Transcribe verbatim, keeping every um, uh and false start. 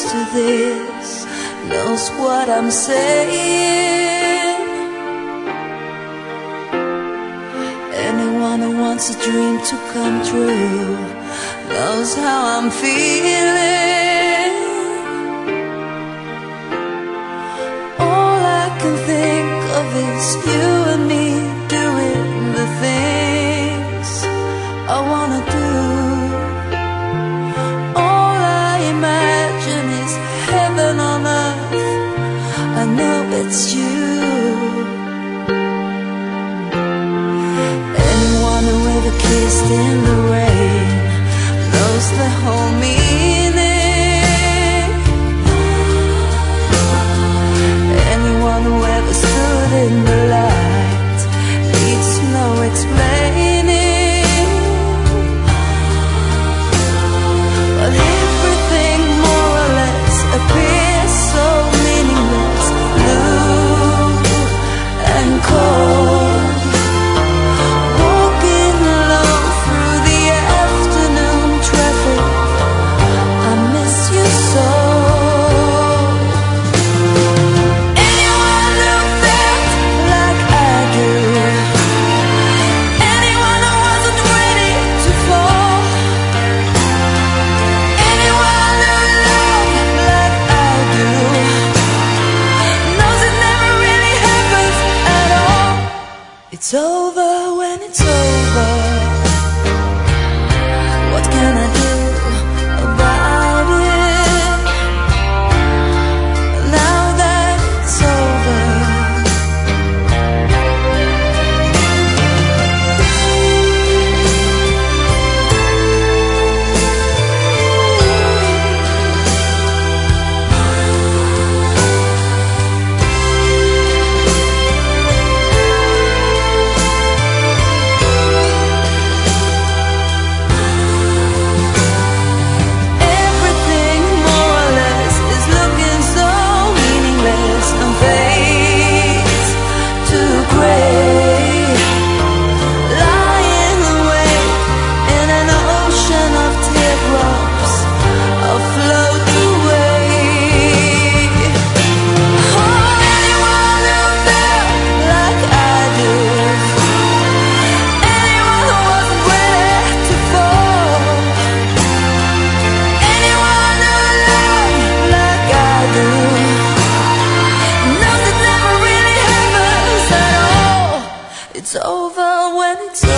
to this knows what I'm saying. Anyone who wants a dream to come true knows how I'm feeling. All I can think of is you and me doing the things I wanna do. All I imagine is heaven on earth. I know it's you. Anyone who ever kissed in the rain knows the whole meaning. Anyone who ever stood in the light needs no explaining. But everything more or less appears so meaningless, blue and cold. Walking alone through the afternoon traffic, I miss you so. Anyone who felt like I do, anyone who wasn't ready to fall, anyone who loved like I do, knows it never really happens at all. It's over when it's over. What can I do about it now that it's over? Everything more or less is looking so meaningless and fades to gray. Lying awake in an ocean of teardrops, I'll float away. Oh, anyone who felt like I do, anyone who wasn't ready to fall, anyone who loved like I do, knows it never really happens at all. It's over when it's